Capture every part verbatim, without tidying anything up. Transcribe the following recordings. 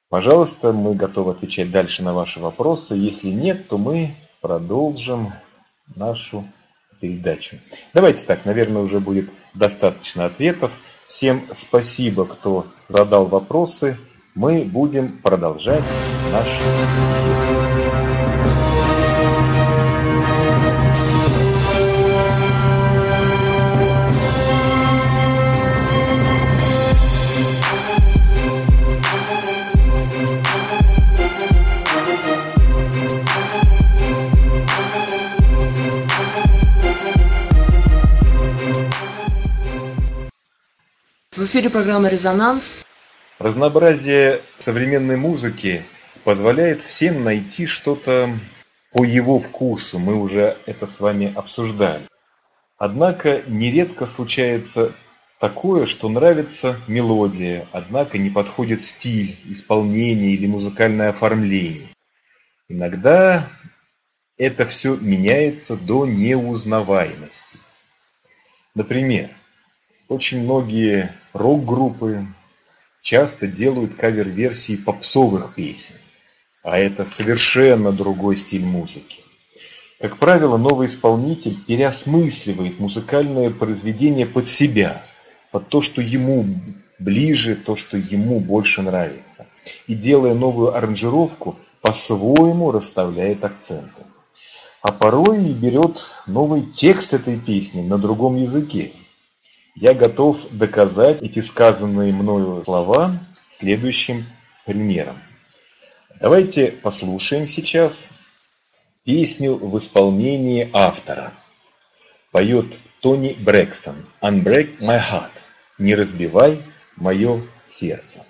Пожалуйста, мы готовы отвечать дальше на ваши вопросы. Если нет, то мы продолжим нашу передачу. Давайте так, наверное, уже будет достаточно ответов. Всем спасибо, кто задал вопросы. Мы будем продолжать наш эфир. В эфире программа «Резонанс». Разнообразие современной музыки позволяет всем найти что-то по его вкусу. Мы уже это с вами обсуждали. Однако нередко случается такое, что нравится мелодия, однако не подходит стиль, исполнение или музыкальное оформление. Иногда это все меняется до неузнаваемости. Например, очень многие рок-группы часто делают кавер-версии попсовых песен, а это совершенно другой стиль музыки. Как правило, новый исполнитель переосмысливает музыкальное произведение под себя, под то, что ему ближе, то, что ему больше нравится. И, делая новую аранжировку, по-своему расставляет акценты. А порой и берет новый текст этой песни на другом языке. Я готов доказать эти сказанные мною слова следующим примером. Давайте послушаем сейчас песню в исполнении автора. Поет Тони Брэкстон. «Unbreak my heart». «Не разбивай мое сердце».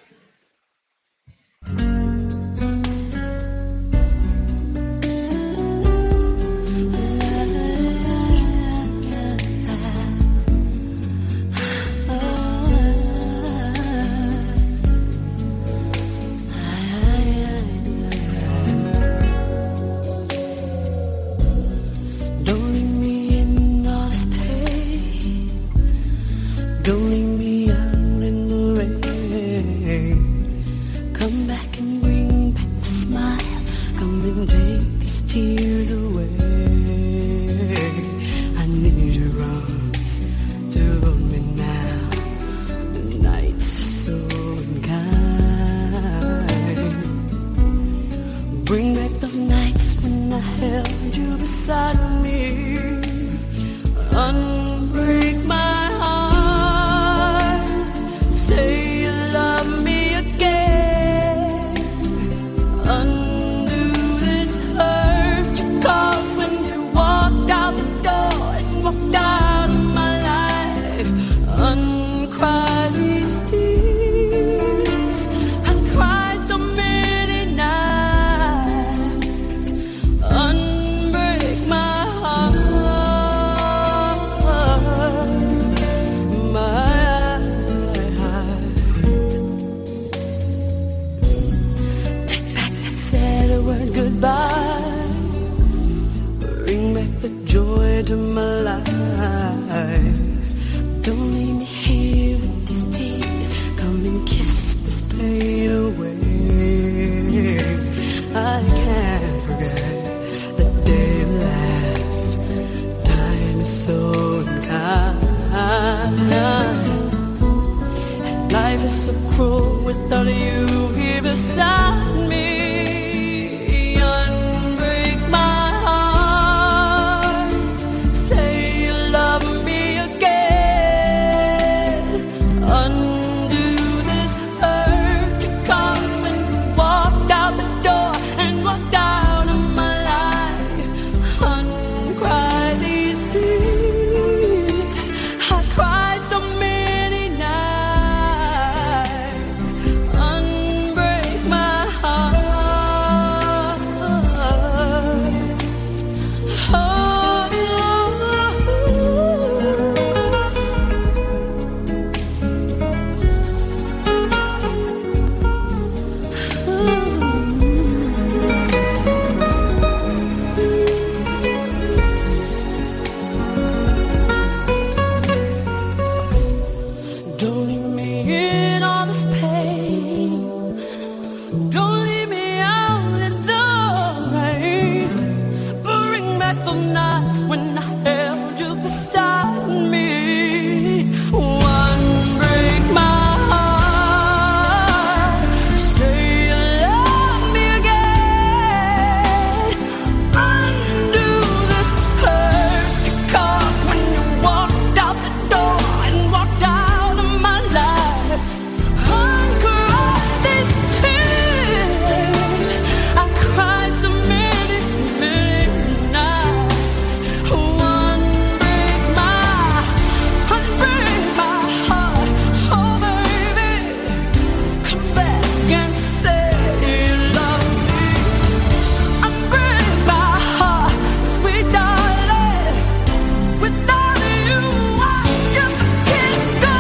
Don't leave me out in the rain. Bring back the nights when I held you beside me. One break my heart. Say you love me again. Undo this hurt you caused when you walked out the door and walked out of my life. Uncry these tears I cried so many, many nights. One break my, one break my heart. Oh baby, come back and say you love me. Unbreak my heart, sweet darling. Without you, I just can't go.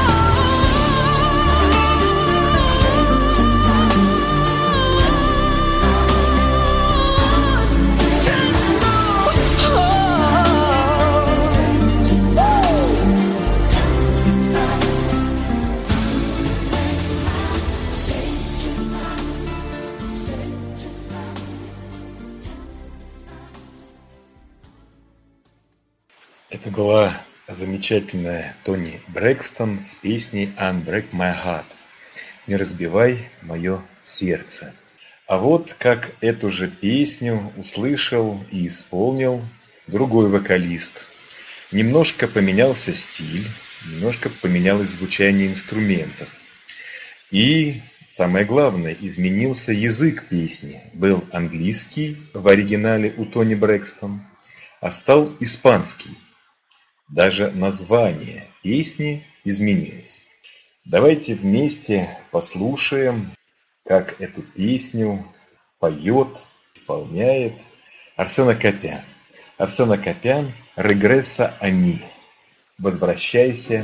Это была замечательная Тони Брэкстон с песней «Unbreak My Heart» – «Не разбивай мое сердце». А вот как эту же песню услышал и исполнил другой вокалист. Немножко поменялся стиль, немножко поменялось звучание инструментов. И самое главное, изменился язык песни. Был английский в оригинале у Тони Брэкстон, а стал испанский. Даже название песни изменилось. Давайте вместе послушаем, как эту песню поет, исполняет Арсен Акопян. Арсен Акопян «Regresa a mí». Возвращайся.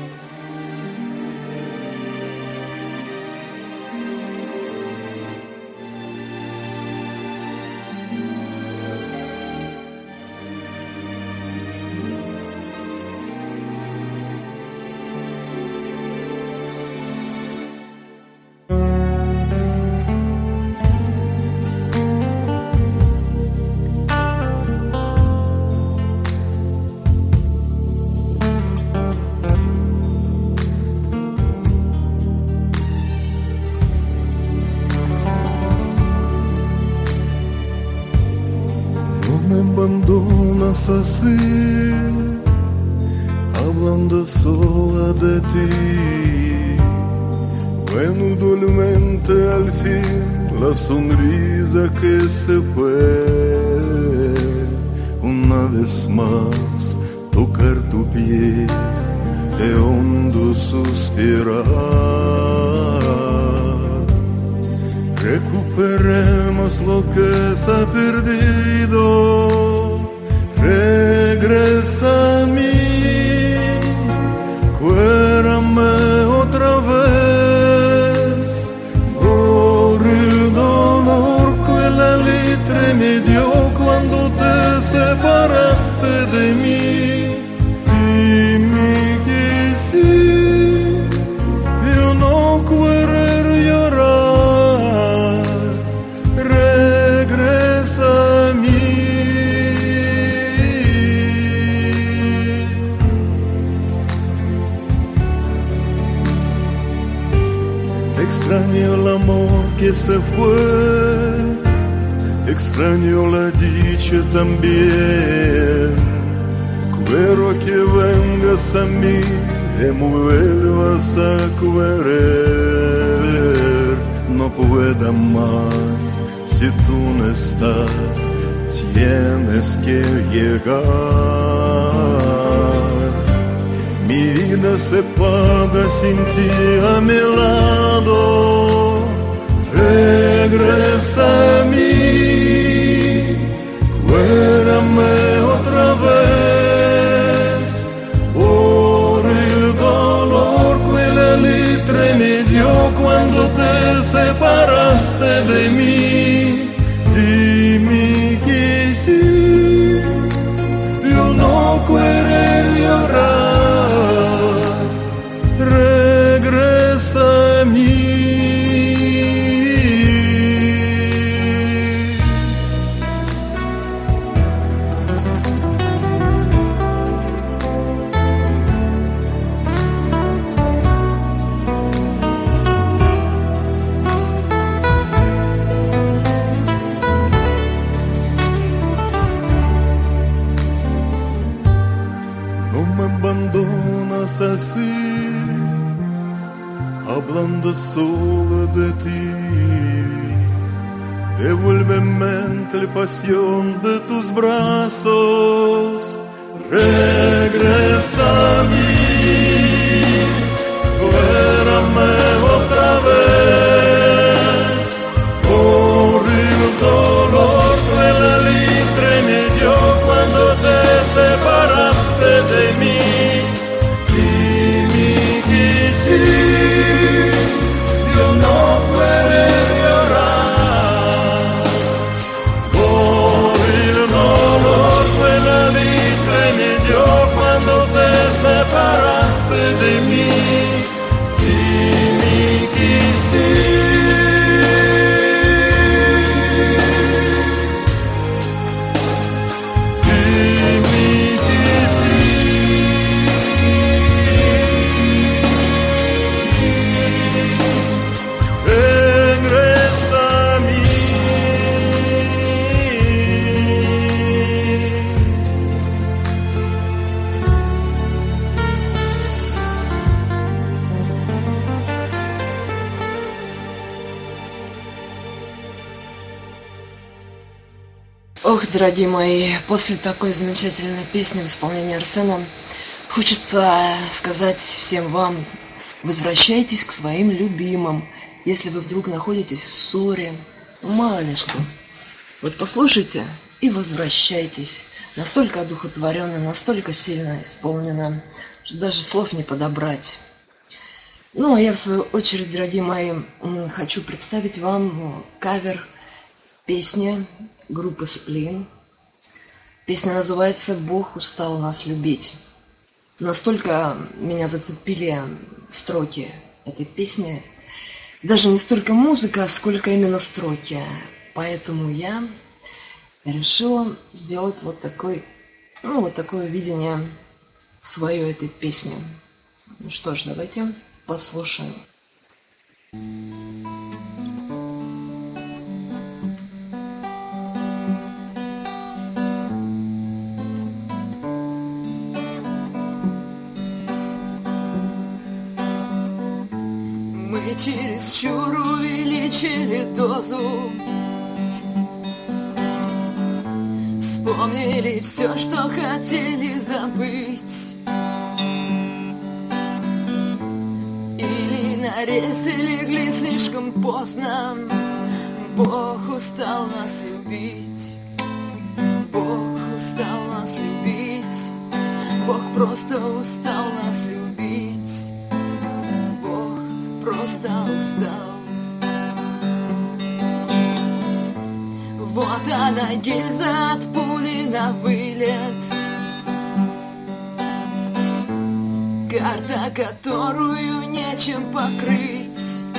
Me abandonas así, hablando sola de ti. Bueno, dulcemente al fin la sonrisa que se fue. Una vez más tocar tu piel e hondo suspirar. Recuperemos lo que se ha perdido. Regresa a mí, cuérame otra vez por el dolor que la letra me dio cuando te separaste de mí. Dime que sí, yo no quiero llorar. Regresa a mí. Extraño el amor que se fue, extraño la dicha también. Quiero que vengas a mí y me vuelvas a querer. No puedo más si tú no estás, tienes que llegar. Mi vida se paga sin ti a mi lado. Regresa a mí, cuérame otra vez por el dolor que la letra me dio cuando te separaste de mí. Dime que sí, yo no quiero llorar. Regresa a mí. así, hablando solo de ti. Devuélveme la pasión de tus brazos, regresa a mí, duérame otra vez, por el dolor que la litre me dio cuando te separaste de mí. Dime que sí, Dios no puede llorar, por el dolor que la litre me dio cuando te separaste de mí. Dime que sí. Ох, дорогие мои, после такой замечательной песни в исполнении Арсена хочется сказать всем вам: возвращайтесь к своим любимым, если вы вдруг находитесь в ссоре, ну, мало ли что. Вот послушайте и возвращайтесь. Настолько одухотворенно, настолько сильно исполнено, что даже слов не подобрать. Ну, а я, в свою очередь, дорогие мои, хочу представить вам кавер песни группы Сплин. Песня называется «Бог устал нас любить». Настолько меня зацепили строки этой песни. Даже не столько музыка, сколько именно строки. Поэтому я решила сделать вот такой, ну, вот такое видение свое этой песни. Ну что ж, давайте послушаем. Мы чересчур увеличили дозу, вспомнили все, что хотели забыть, или на рельсы легли слишком поздно. Бог устал нас любить, Бог устал нас любить, Бог просто устал нас любить, Бог просто устал. Вот она, гильза от пули на вылет, карта, которую нечем покрыть.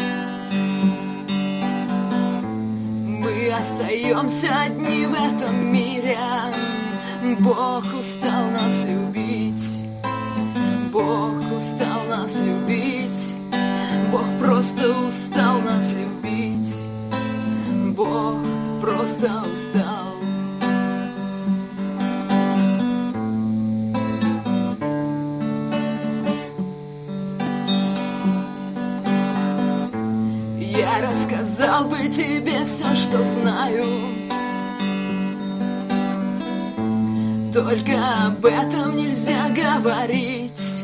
Мы остаемся одни в этом мире. Бог устал нас любить, Бог устал нас любить, Бог просто устал нас любить, Бог просто устал. Я рассказал бы тебе все, что знаю, только об этом нельзя говорить.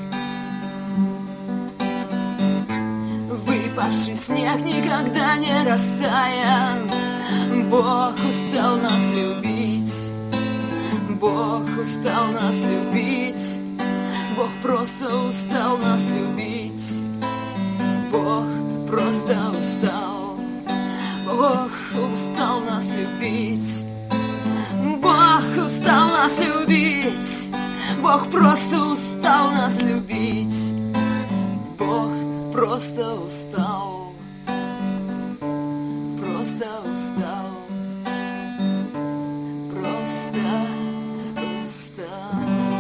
Выпавший снег никогда не растает. Бог устал нас любить, Бог устал нас любить, Бог просто устал нас любить, Бог просто устал, Бог устал нас любить, Бог устал нас любить, Бог просто устал нас любить, Бог просто устал, просто устал, просто устал.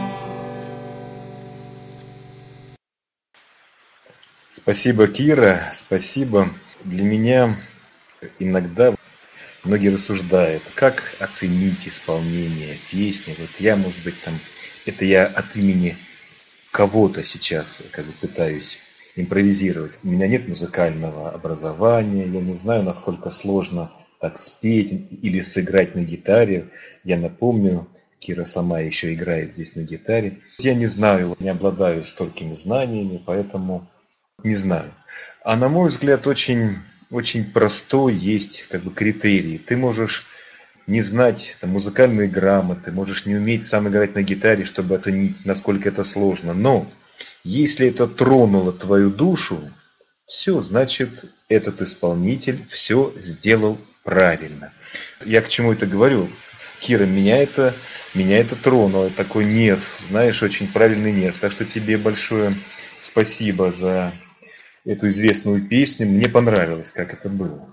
Спасибо, Кира, спасибо. Для меня иногда многие рассуждают, как оценить исполнение песни. Вот я, может быть, там, это я от имени кого-то сейчас как бы пытаюсь импровизировать. У меня нет музыкального образования, я не знаю, насколько сложно так спеть или сыграть на гитаре. Я напомню, Кира сама еще играет здесь на гитаре. Я не знаю, не обладаю столькими знаниями, поэтому не знаю. А на мой взгляд, очень, очень простой есть как бы критерий. Ты можешь не знать там, музыкальные грамоты, можешь не уметь сам играть на гитаре, чтобы оценить, насколько это сложно. Но если это тронуло твою душу, все, значит, этот исполнитель все сделал правильно. Я к чему это говорю? Кира, меня это, меня это тронуло, такой нерв, знаешь, очень правильный нерв. Так что тебе большое спасибо за эту известную песню. Мне понравилось, как это было.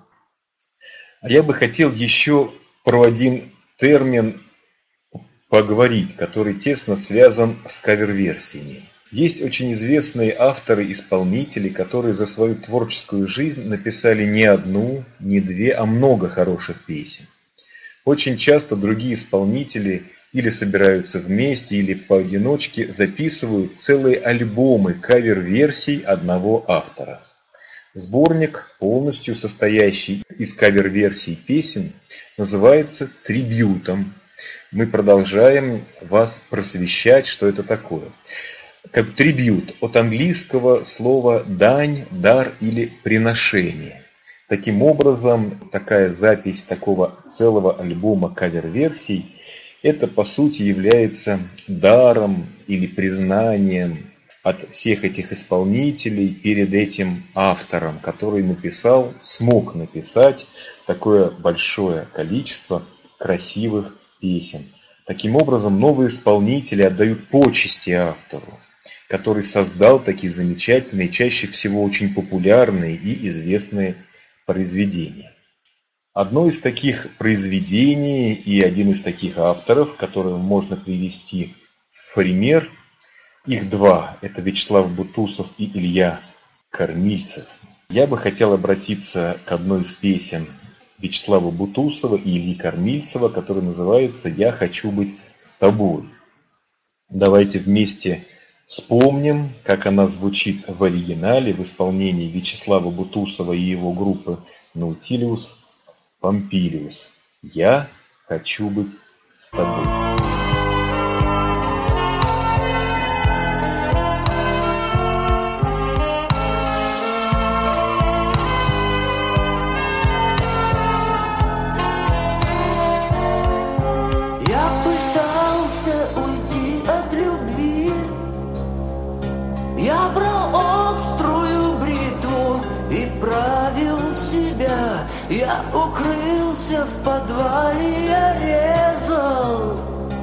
А я бы хотел еще про один термин поговорить, который тесно связан с кавер-версиями. Есть очень известные авторы-исполнители, которые за свою творческую жизнь написали не одну, не две, а много хороших песен. Очень часто другие исполнители или собираются вместе, или поодиночке записывают целые альбомы кавер-версий одного автора. Сборник, полностью состоящий из кавер-версий песен, называется трибьютом. Мы продолжаем вас просвещать, что это такое. Как трибьют от английского слова «дань», «дар» или «приношение». Таким образом, такая запись такого целого альбома кавер-версий, это по сути является даром или признанием от всех этих исполнителей перед этим автором, который написал, смог написать такое большое количество красивых песен. Таким образом, новые исполнители отдают почести автору, который создал такие замечательные, чаще всего очень популярные и известные произведения. Одно из таких произведений и один из таких авторов, которого можно привести в пример, их два, это Вячеслав Бутусов и Илья Кормильцев. Я бы хотел обратиться к одной из песен Вячеслава Бутусова и Ильи Кормильцева, которая называется «Я хочу быть с тобой». Давайте вместе вспомним, как она звучит в оригинале в исполнении Вячеслава Бутусова и его группы Наутилиус Помпилиус. «Я хочу быть с тобой». Я брал острую бритву и правил себя. Я укрылся в подвале, я резал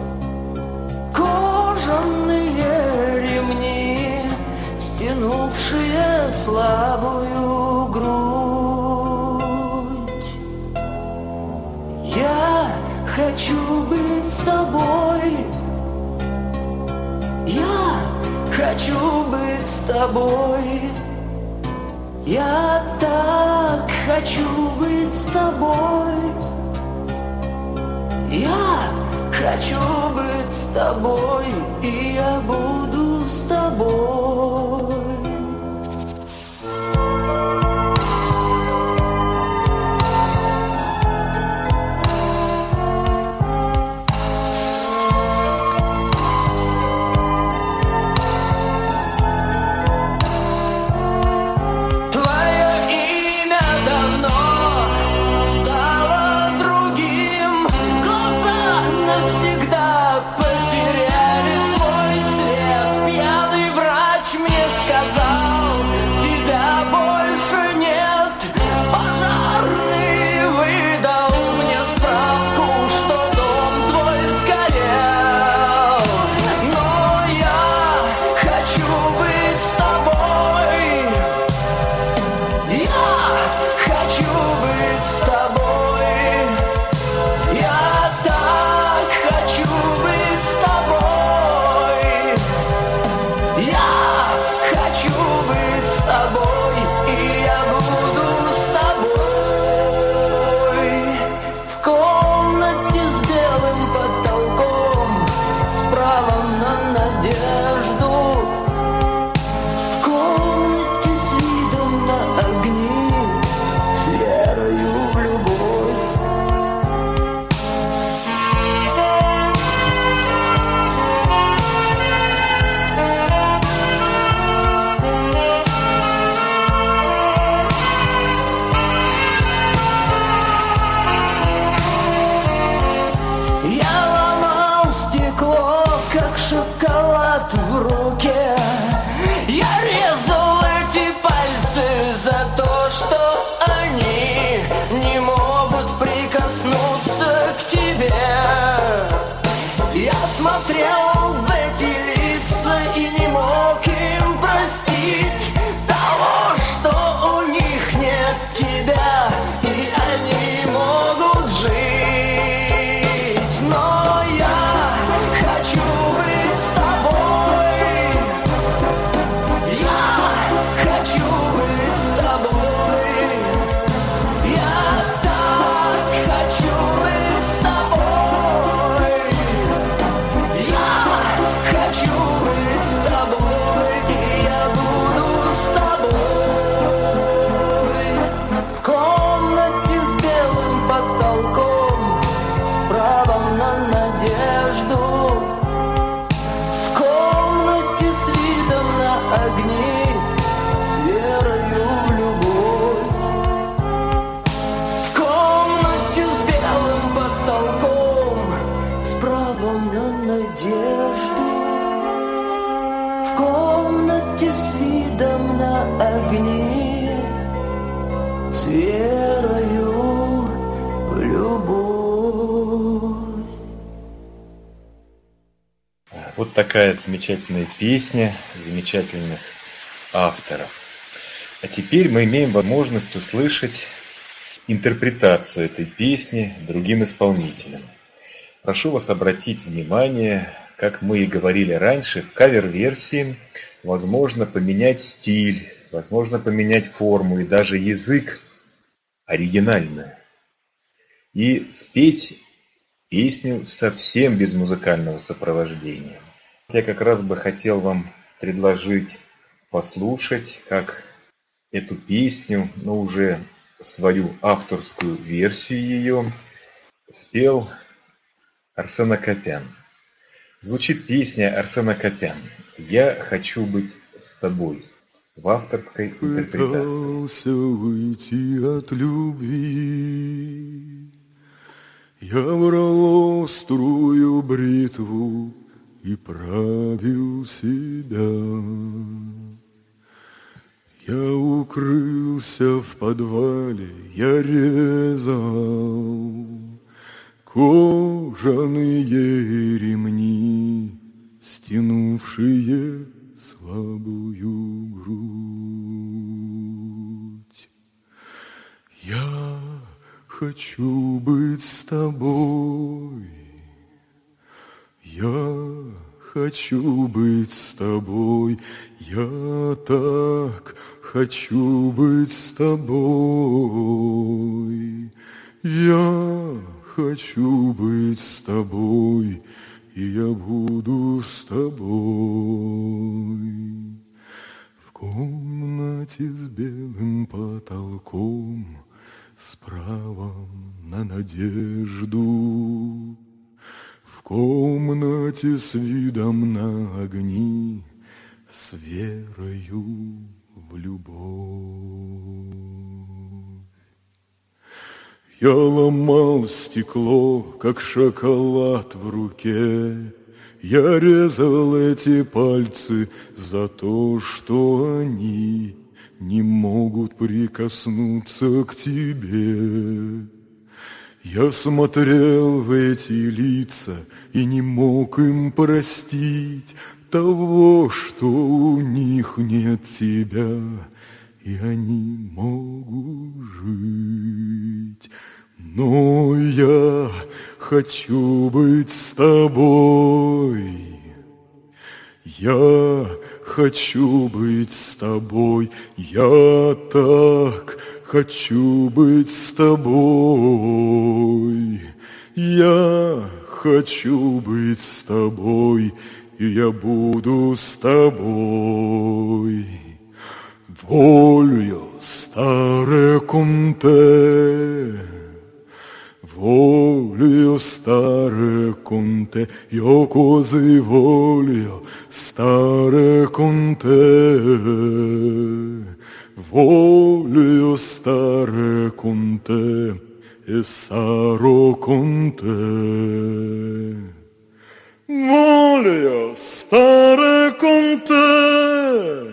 кожаные ремни, стянувшие слабую грудь. Я хочу быть с тобой. Я хочу быть с тобой. Я так хочу быть с тобой. Я хочу быть с тобой, и я буду с тобой. Потеряли свой цвет. Пьяный врач мне сказал: такая замечательная песня замечательных авторов. А теперь мы имеем возможность услышать интерпретацию этой песни другим исполнителям. Прошу вас обратить внимание, как мы и говорили раньше, в кавер-версии возможно поменять стиль, возможно поменять форму и даже язык оригинально. И спеть песню совсем без музыкального сопровождения. Я как раз бы хотел вам предложить послушать, как эту песню, но уже свою авторскую версию ее, спел Арсен Акопян. Звучит песня Арсена Акопян «Я хочу быть с тобой» в авторской интерпретации. Пытался уйти от любви, я брал острую бритву и правил себя. Я укрылся в подвале, я резал кожаные ремни, стянувшие слабую грудь. Я хочу быть с тобой, я хочу быть с тобой, я так хочу быть с тобой, я хочу быть с тобой, и я буду с тобой. В комнате с белым потолком, с правом на надежду, в комнате с видом на огни, с верою в любовь. Я ломал стекло, как шоколад в руке, я резал эти пальцы за то, что они не могут прикоснуться к тебе. Я смотрел в эти лица и не мог им простить того, что у них нет тебя, и они могут жить. Но я хочу быть с тобой, я хочу быть с тобой, я так хочу быть с тобой, я хочу быть с тобой, и я буду с тобой. Voglio stare con te, voglio stare con te, io così voglio stare con te, voglio stare con te e sarò con te. Voglio stare con te,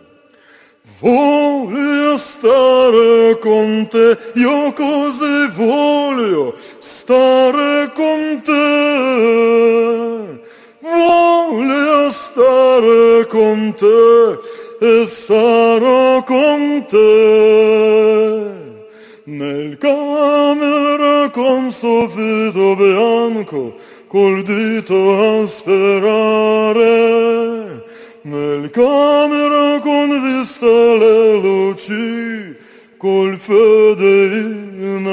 voglio stare con te, io così voglio stare con te, voglio stare con te e sarò con te. Nel camera con soffitto bianco, col dito a sperare, nel camera con vista le luci, col fede in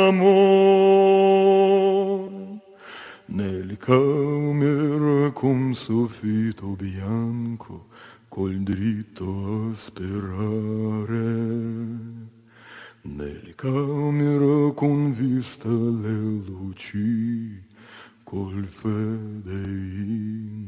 amor. Nel camera con soffitto bianco, col dritto a sperare, nel camera con vista le luci, col fede in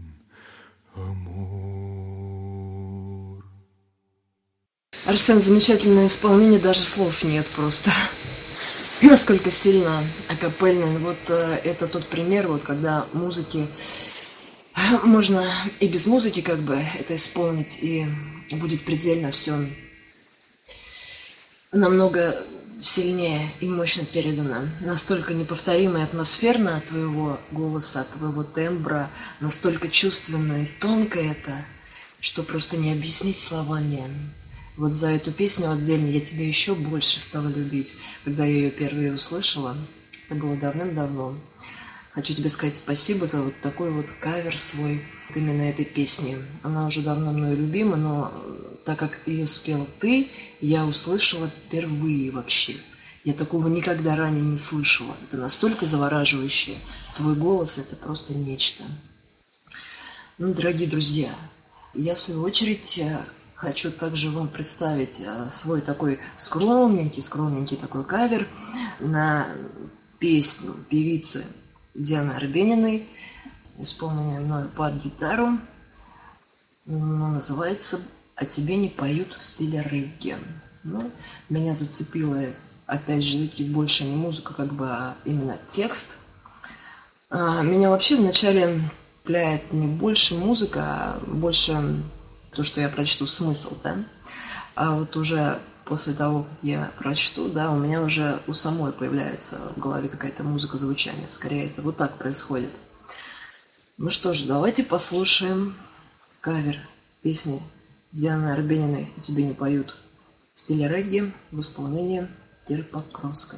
amor. Арсен, замечательное исполнение, даже слов нет просто. Насколько сильно акапельно. Вот э, это тот пример, вот когда музыки можно и без музыки как бы это исполнить, и будет предельно все намного сильнее и мощно передано. Настолько неповторимо и атмосферно от твоего голоса, от твоего тембра, настолько чувственно и тонко это, что просто не объяснить словами. Вот за эту песню отдельно я тебя еще больше стала любить, когда я ее впервые услышала. Это было давным-давно. Хочу тебе сказать спасибо за вот такой вот кавер свой, вот именно этой песни. Она уже давно мной любима, но так как ее спела ты, я услышала впервые вообще. Я такого никогда ранее не слышала. Это настолько завораживающе. Твой голос — это просто нечто. Ну, дорогие друзья, я в свою очередь хочу также вам представить свой такой скромненький, скромненький такой кавер на песню певицы Дианы Арбениной, исполненная мною под гитару. Она называется «А тебе не поют в стиле регги». Ну, меня зацепила, опять же таки, больше не музыка, как бы, а именно текст. А, меня вообще вначале цепляет не больше музыка, а больше то, что я прочту, смысл, да. А вот уже после того, как я прочту, да, у меня уже у самой появляется в голове какая-то музыка, звучание. Скорее, это вот так происходит. Ну что ж, давайте послушаем кавер песни Дианы Арбениной «А тебе не поют» в стиле регги в исполнении Киры Покровской.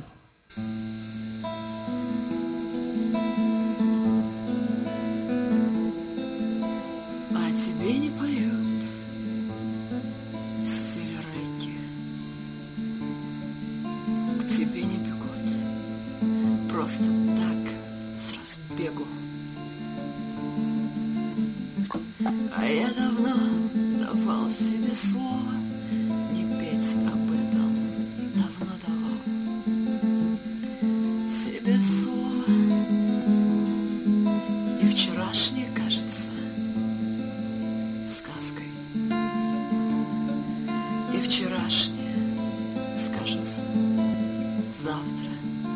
А тебе не поют в стиле регги, к тебе не бегут просто так, с разбегу. А я давно давал себе слово не петь об этом, давно давал себе слово. И вчерашнее кажется сказкой, и вчерашнее скажется завтра.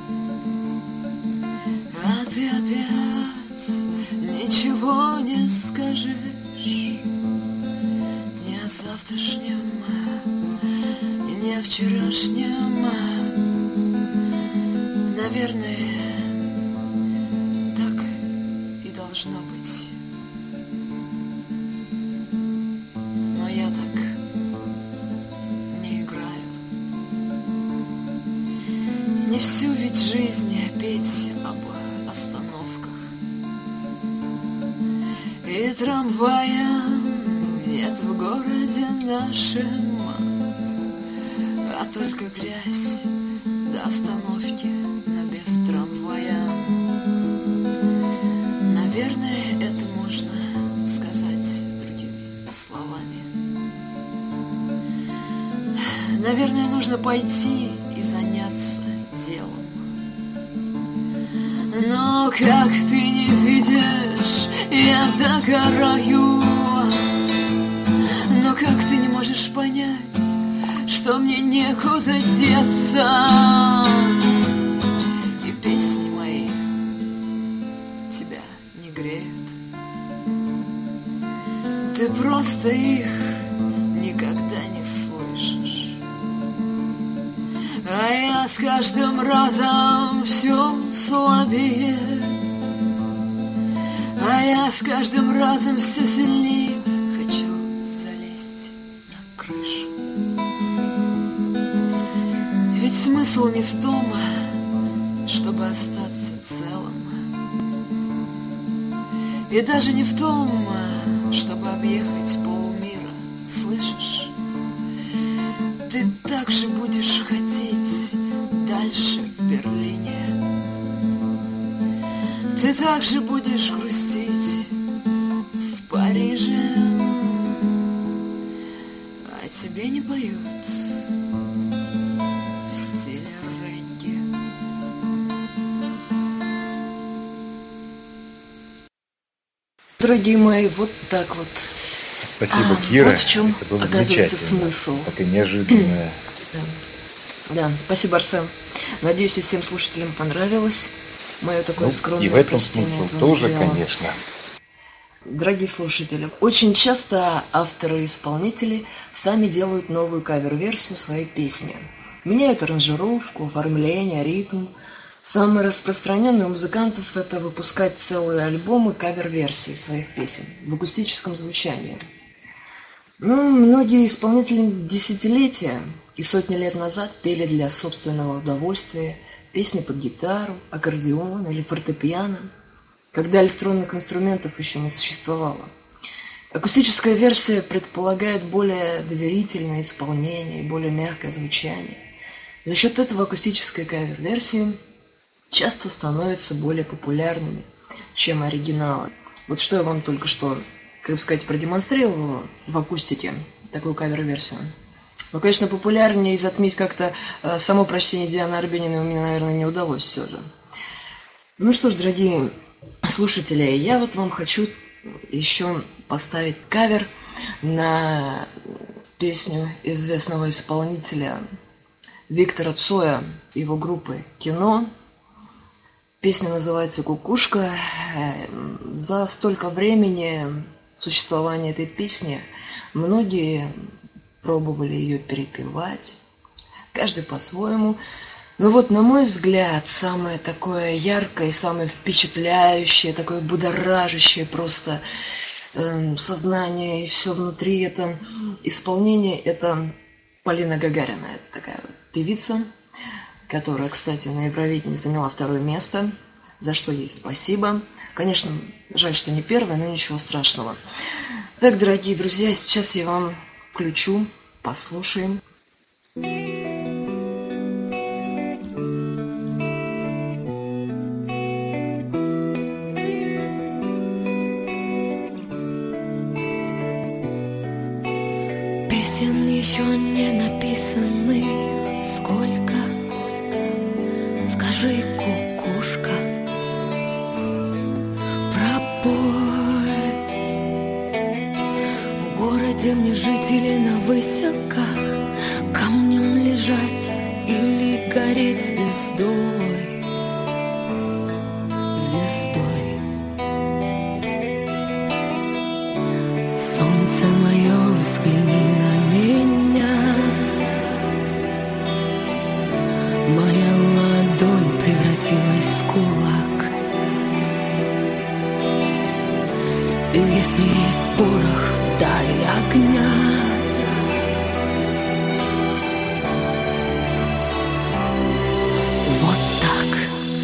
А ты опять ничего не скажешь ни о завтрашнем, ни о вчерашнем. Наверное, так и должно быть. Но я так не играю. Не всю ведь жизнь петь об остановках и трамваям нет в городе нашем, а только грязь до остановки, но без трамвая. Наверное, это можно сказать другими словами. Наверное, нужно пойти и заняться делом. Но как ты не видишь, я догораю. Но как ты не можешь понять, что мне некуда деться, и песни мои тебя не греют. Ты просто их никогда не слышишь. А я с каждым разом все слабее, а я с каждым разом все сильнее хочу залезть на крышу. Ведь смысл не в том, чтобы остаться целым, и даже не в том, чтобы объехать полмира, слышишь? Ты также будешь хотеть дальше в Берлине. Ты также будешь грустить в Париже. А тебе не поют в стиле регги. Дорогие мои, вот так вот. Спасибо, А, Кира. вот в чем, это было оказывается, замечательно. смысл. Так и неожиданно. Да. Да, спасибо, Арсен. Надеюсь, и всем слушателям понравилось мое такое Ну, скромное и в этом прочтение смысл этого тоже, материала. конечно. Дорогие слушатели, очень часто авторы и исполнители сами делают новую кавер-версию своей песни. Меняют аранжировку, оформление, ритм. Самое распространенное у музыкантов – это выпускать целые альбомы кавер-версий своих песен в акустическом звучании. Ну, многие исполнители десятилетия и сотни лет назад пели для собственного удовольствия песни под гитару, аккордеон или фортепиано, когда электронных инструментов еще не существовало. Акустическая версия предполагает более доверительное исполнение и более мягкое звучание. За счет этого акустические кавер-версии часто становятся более популярными, чем оригиналы. Вот что я вам только что, как бы сказать, продемонстрировала в акустике, такую кавер-версию. Но, конечно, популярнее и затмить как-то э, само прочтение Дианы Арбениной у меня, наверное, не удалось все же. Ну что ж, дорогие слушатели, я вот вам хочу еще поставить кавер на песню известного исполнителя Виктора Цоя, его группы «Кино». Песня называется «Кукушка». За столько времени существования этой песни многие пробовали ее перепевать, каждый по-своему. Но вот, на мой взгляд, самое такое яркое и самое впечатляющее, такое будоражащее просто э, сознание и все внутри это исполнение, это Полина Гагарина. Это такая вот певица, которая, кстати, на Евровидении заняла второе место, за что ей спасибо. Конечно, жаль, что не первое, но ничего страшного. Так, дорогие друзья, сейчас я вам включу, послушаем. Песен еще не написаны сколько. Скажи, кукушка, пропой. В городе мне жить или на выселках, камнем лежать или гореть звездой, звездой. Солнце мое, взгляни на меня. Моя ладонь превратилась в кулак. И если есть порох, дай огня. Вот так.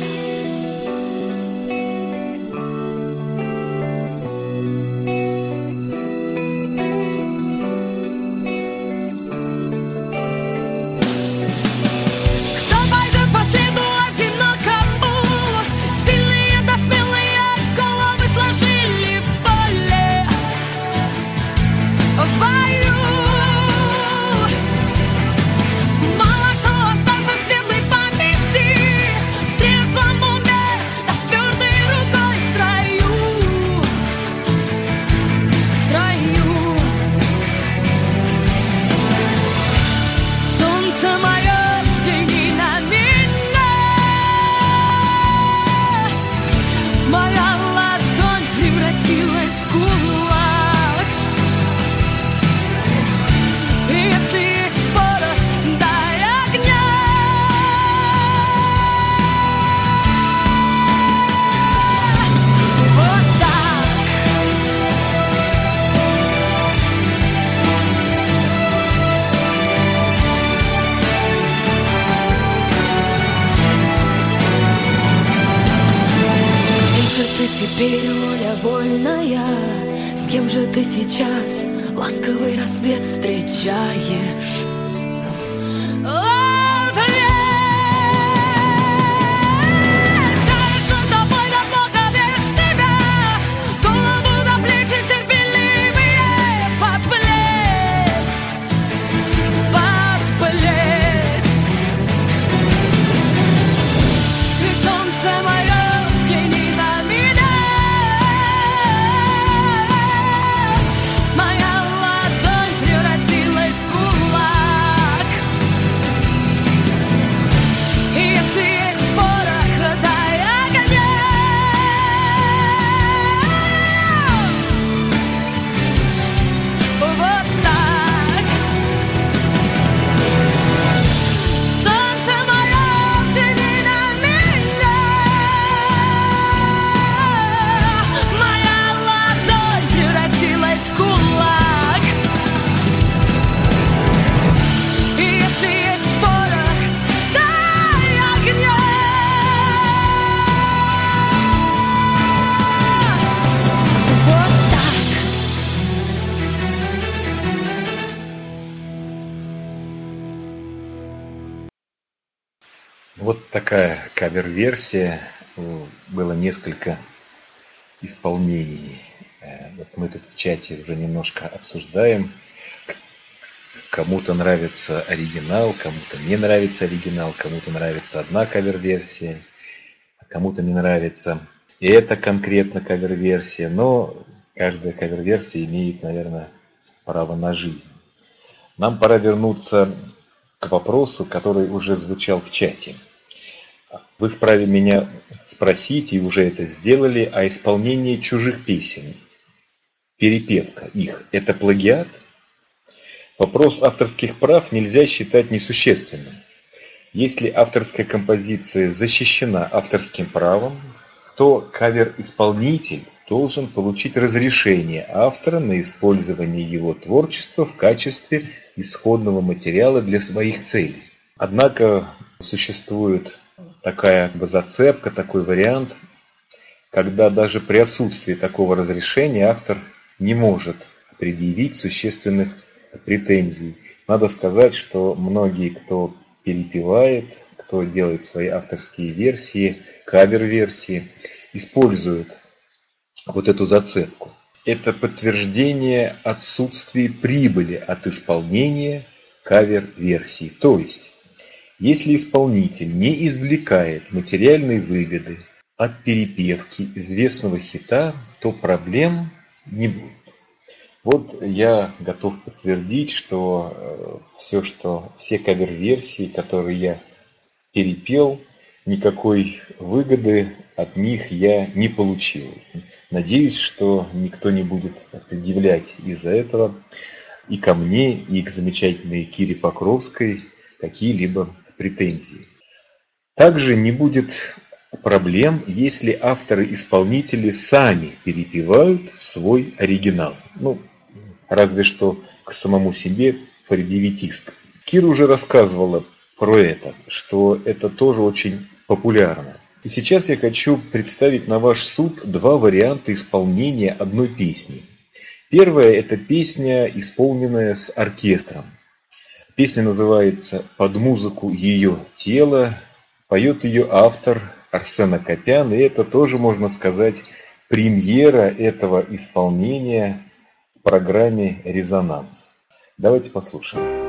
Теперь воля вольная. С кем же ты сейчас ласковый рассвет встречаешь? Моя ладонь превратилась в кулак. такая кавер-версия, было несколько исполнений. Вот мы тут в чате уже немножко обсуждаем. Кому-то нравится оригинал, кому-то не нравится оригинал, кому-то нравится одна кавер-версия, кому-то не нравится и эта конкретно кавер-версия, но каждая кавер-версия имеет, наверное, право на жизнь. Нам пора вернуться к вопросу, который уже звучал в чате. Вы вправе меня спросить, и уже это сделали, о исполнении чужих песен. Перепевка их – это плагиат? Вопрос авторских прав нельзя считать несущественным. Если авторская композиция защищена авторским правом, то кавер-исполнитель должен получить разрешение автора на использование его творчества в качестве исходного материала для своих целей. Однако существует такая как бы зацепка, такой вариант, когда даже при отсутствии такого разрешения автор не может предъявить существенных претензий. Надо сказать, что многие, кто перепевает, кто делает свои авторские версии, кавер-версии, используют вот эту зацепку. Это подтверждение отсутствия прибыли от исполнения кавер-версии. То есть, если исполнитель не извлекает материальной выгоды от перепевки известного хита, то проблем не будет. Вот я готов подтвердить, что все, что все кавер-версии, которые я перепел, никакой выгоды от них я не получил. Надеюсь, что никто не будет предъявлять из-за этого и ко мне, и к замечательной Кире Покровской какие-либо претензии. Также не будет проблем, если авторы-исполнители сами перепевают свой оригинал. Ну, разве что к самому себе предъявить иск. Кира уже рассказывала про это, что это тоже очень популярно. И сейчас я хочу представить на ваш суд два варианта исполнения одной песни. Первая – это песня, исполненная с оркестром. Песня называется «Под музыку ее тела». Поет ее автор Арсен Акопян, и это тоже, можно сказать, премьера этого исполнения в программе «Резонанс». Давайте послушаем.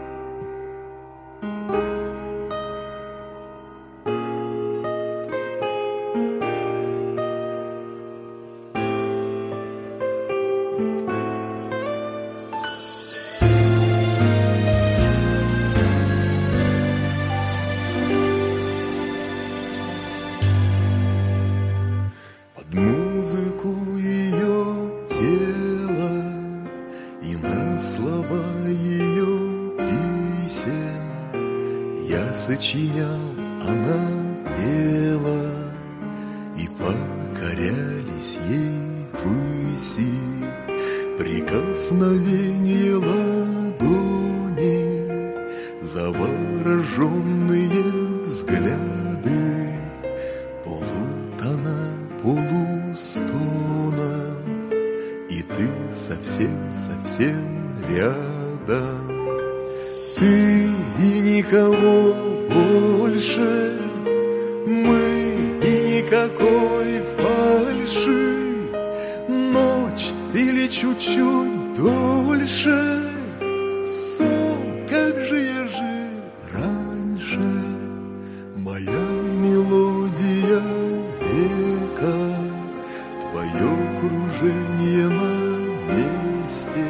Сочинял, она пела, и покорялись ей выси, прикосновение ладони, завороженные взгляды, полутона, полустона, и ты совсем-совсем рядом. Ты и никого больше, мы и никакой фальши, ночь или чуть-чуть дольше, сон, как же я жил раньше, моя мелодия века, твое кружение на месте,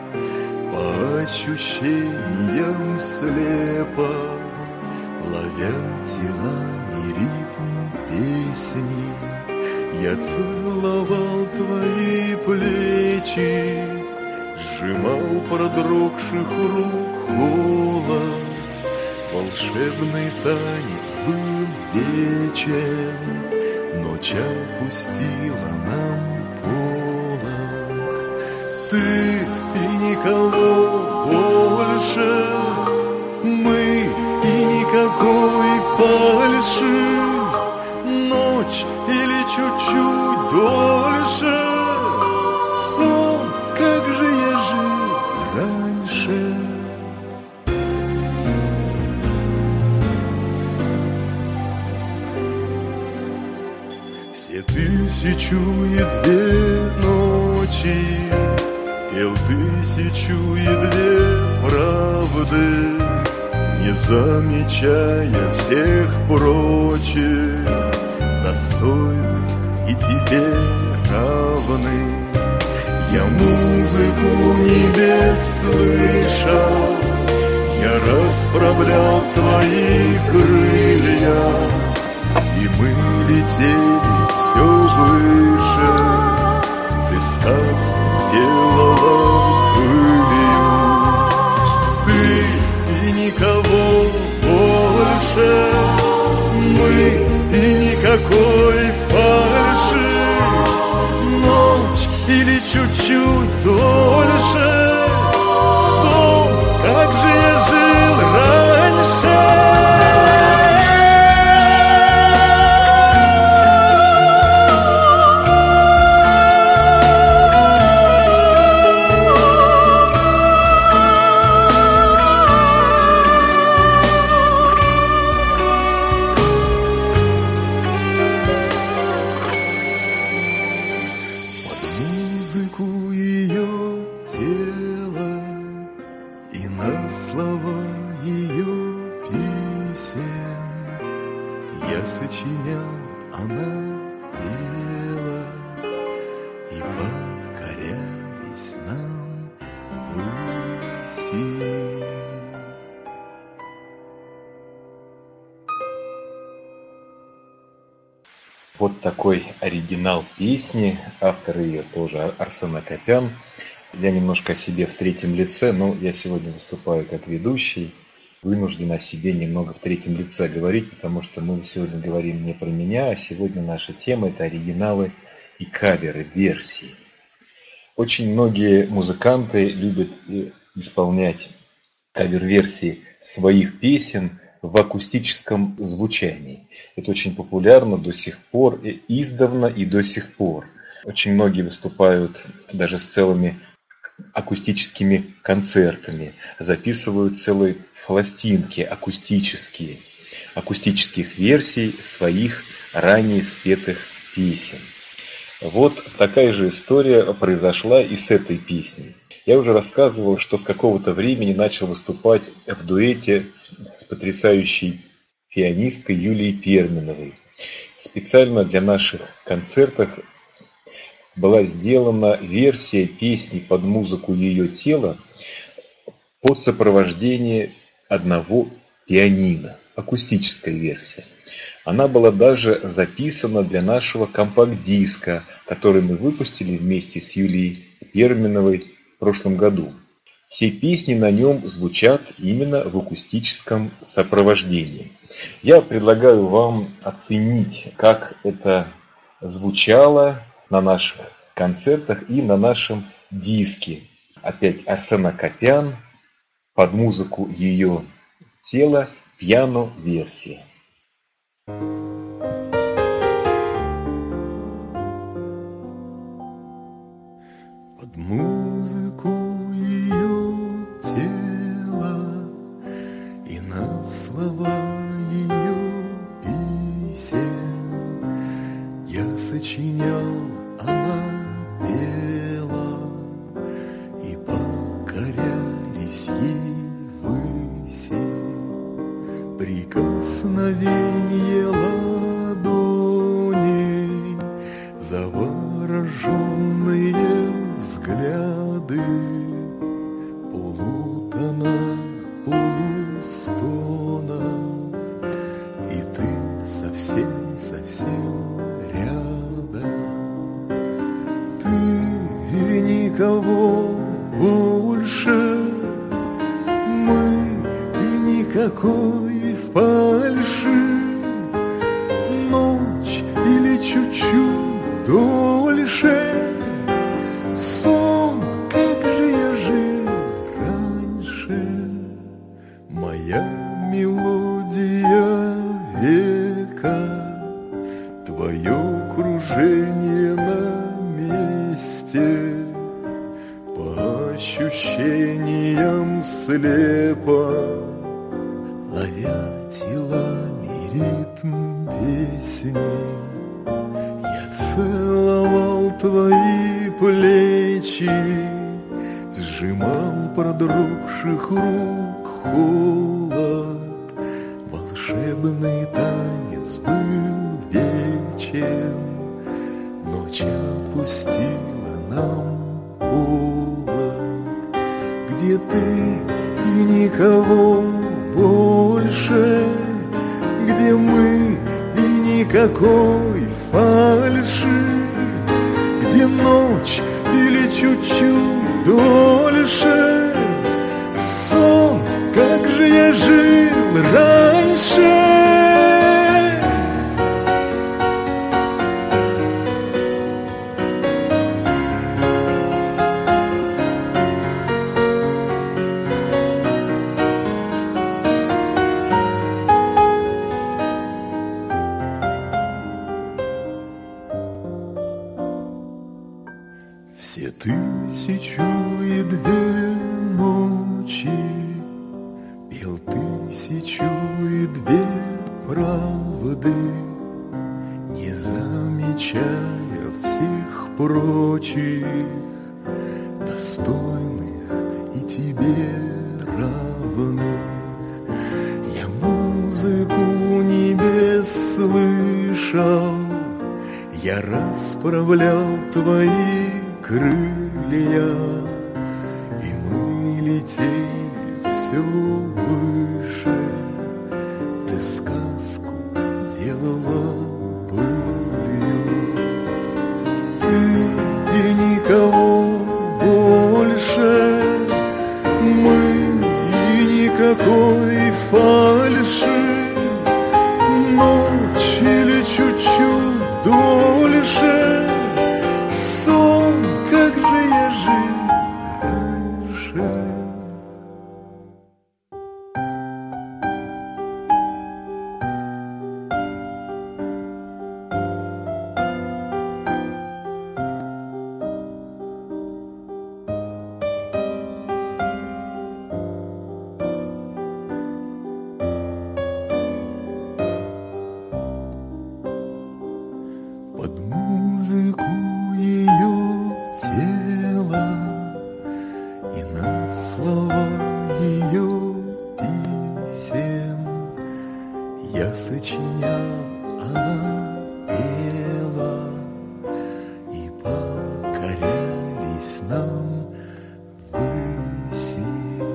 по ощущениям слепо, ловя телами ритм песни, я целовал твои плечи, сжимал продрогших рук холод. Волшебный танец был вечен, ночь опустила нам полог. Ты и никого больше, мы и никакой фальши, ночь или чуть-чуть дольше, сон, как же я жил раньше. Две тысячу и две ночи пел тысячу и две правды, не замечая всех прочих, достойных и тебе равных. Я музыку небес слышал, я расправлял твои крылья, и мы летели все выше. Ты сказку делала пылью, ты и никого больше, мы и никакой фальши. Ночь или чуть-чуть дольше, сон, как же я жил раньше. Вот такой оригинал песни, автор ее тоже Арсен Акопян. Я немножко о себе в третьем лице, но я сегодня выступаю как ведущий, вынужден о себе немного в третьем лице говорить, потому что мы сегодня говорим не про меня, а сегодня наша тема – это оригиналы и каверы, версии. Очень многие музыканты любят исполнять кавер-версии своих песен в акустическом звучании. Это очень популярно до сих пор, и издавна и до сих пор. Очень многие выступают даже с целыми акустическими концертами, записывают целые пластинки акустические, акустических версий своих ранее спетых песен. Вот такая же история произошла и с этой песней. Я уже рассказывал, что с какого-то времени начал выступать в дуэте с потрясающей пианисткой Юлией Перминовой. Специально для наших концертов была сделана версия песни под музыку ее тела под сопровождение одного пианино, акустическая версия. Она была даже записана для нашего компакт-диска, который мы выпустили вместе с Юлией Перминовой в прошлом году. Все песни на нем звучат именно в акустическом сопровождении. Я предлагаю вам оценить, как это звучало на наших концертах и на нашем диске. Опять Арсен Акопян, под музыку ее тела, пиано-версия. Под музыку ее тела и на слова ее песен я сочинял, она пела, и покорялись ей выси. Прикосновение ладоней, завороженные взгляды, полутона, полустона, и ты совсем-совсем рядом. Ты и никого больше, мы и никакой фальши. Ночь или чуть-чуть дольше, сон, как же я жил раньше. Моя мелодия века, твое кружение на месте, по ощущениям слепо, ловя телами ритм песни, я твои плечи, сжимал продрогших рук холод. Волшебный танец был вечен, ночь опустила нам полог, где ты и никого больше, где мы и никакой фальши, где ночь или чуть-чуть дольше. Сон, как же я жил раньше. Все тысячу и две ночи пел тысячу и две правды, не замечая всех прочих, достойных и тебе равных. Я музыку небес слышал, я расправлял твои крылья, и мы летели все выше. Ты сказку делала былью, ты и никого больше, мы и никакой фальши. Ночь или чуть-чуть дольше. Сон, как же я жил раньше. Под музыку ее тела и на слова ее песен я сочинял, она пела, и покорялись нам выси.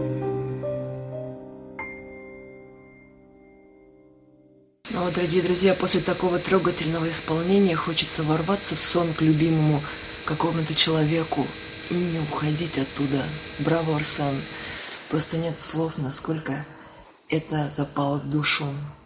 Ну вот, дорогие друзья, после такого трогательного исполнения хочется ворваться в сон к любимому какому-то человеку и не уходить оттуда. Браво, Арсен! Просто нет слов, насколько это запало в душу.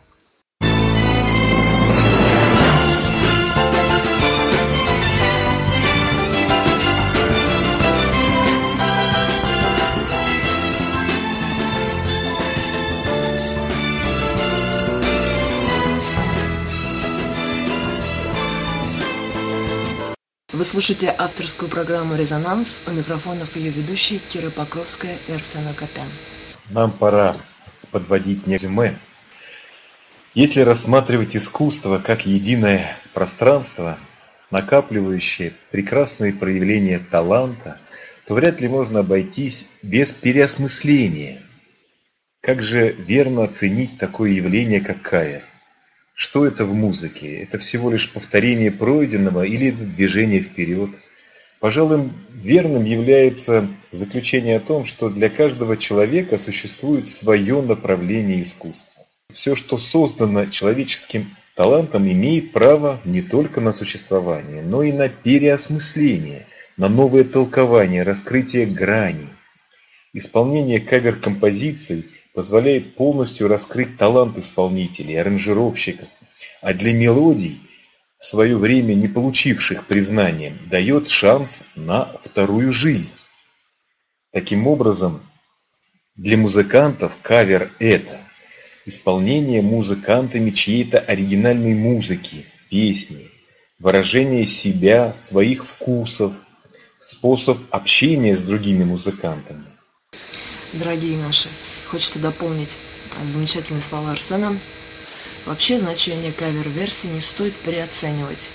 Вы слушаете авторскую программу «Резонанс». У микрофонов ее ведущие Кира Покровская и Арсен Акопян. Нам пора подводить резюме. Если рассматривать искусство как единое пространство, накапливающее прекрасные проявления таланта, то вряд ли можно обойтись без переосмысления. Как же верно оценить такое явление, как кавер? Что это в музыке? Это всего лишь повторение пройденного или это движение вперед? Пожалуй, верным является заключение о том, что для каждого человека существует свое направление искусства. Все, что создано человеческим талантом, имеет право не только на существование, но и на переосмысление, на новое толкование, раскрытие граней. Исполнение кавер-композиций позволяет полностью раскрыть талант исполнителей, аранжировщиков, а для мелодий, в свое время не получивших признания, дает шанс на вторую жизнь. Таким образом, для музыкантов кавер – это исполнение музыкантами чьей-то оригинальной музыки, песни, выражение себя, своих вкусов, способ общения с другими музыкантами. Дорогие наши, хочется дополнить замечательные слова Арсена. Вообще значение кавер-версии не стоит переоценивать.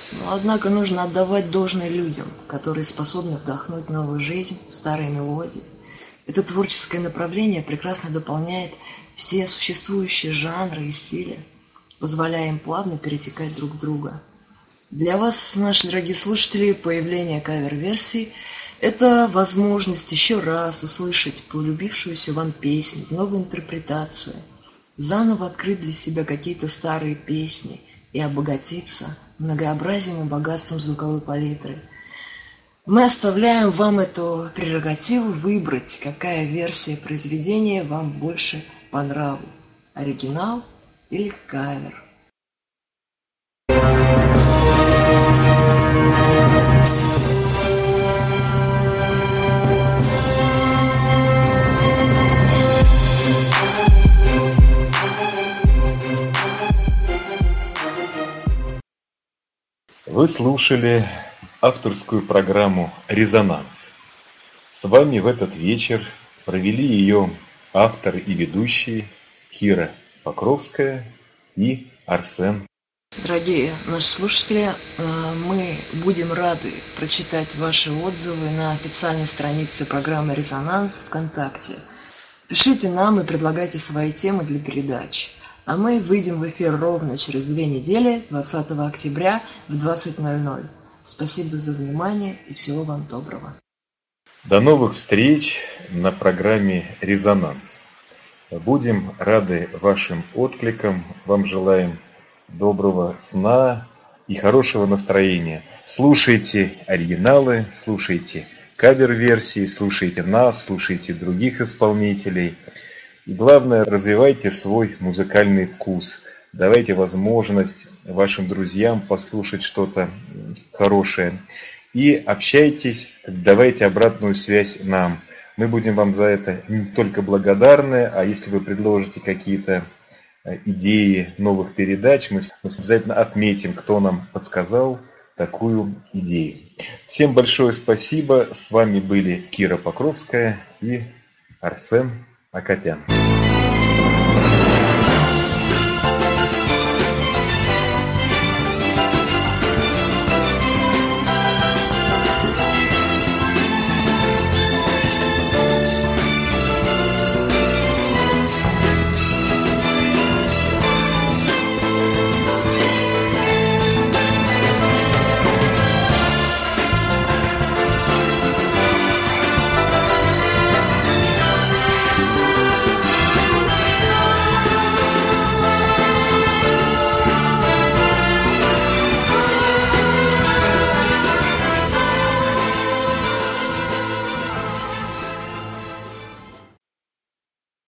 Но однако нужно отдавать должное людям, которые способны вдохнуть новую жизнь в старые мелодии. Это творческое направление прекрасно дополняет все существующие жанры и стили, позволяя им плавно перетекать друг в друга. Для вас, наши дорогие слушатели, появление кавер-версий – это возможность еще раз услышать полюбившуюся вам песню в новой интерпретации, заново открыть для себя какие-то старые песни и обогатиться многообразием и богатством звуковой палитры. Мы оставляем вам эту прерогативу выбрать, какая версия произведения вам больше по нраву – оригинал или кавер. Вы слушали авторскую программу «Резонанс». С вами в этот вечер провели ее автор и ведущие Кира Покровская и Арсен. Дорогие наши слушатели, мы будем рады прочитать ваши отзывы на официальной странице программы «Резонанс» ВКонтакте. Пишите нам и предлагайте свои темы для передач. А мы выйдем в эфир ровно через две недели, двадцатого октября в двадцать ноль ноль. Спасибо за внимание и всего вам доброго. До новых встреч на программе «Резонанс». Будем рады вашим откликам. Вам желаем доброго сна и хорошего настроения. Слушайте оригиналы, слушайте кавер-версии, слушайте нас, слушайте других исполнителей. И главное, развивайте свой музыкальный вкус. Давайте возможность вашим друзьям послушать что-то хорошее. И общайтесь, давайте обратную связь нам. Мы будем вам за это не только благодарны, а если вы предложите какие-то идеи новых передач, мы обязательно отметим, кто нам подсказал такую идею. Всем большое спасибо. С вами были Кира Покровская и Арсен Акопян.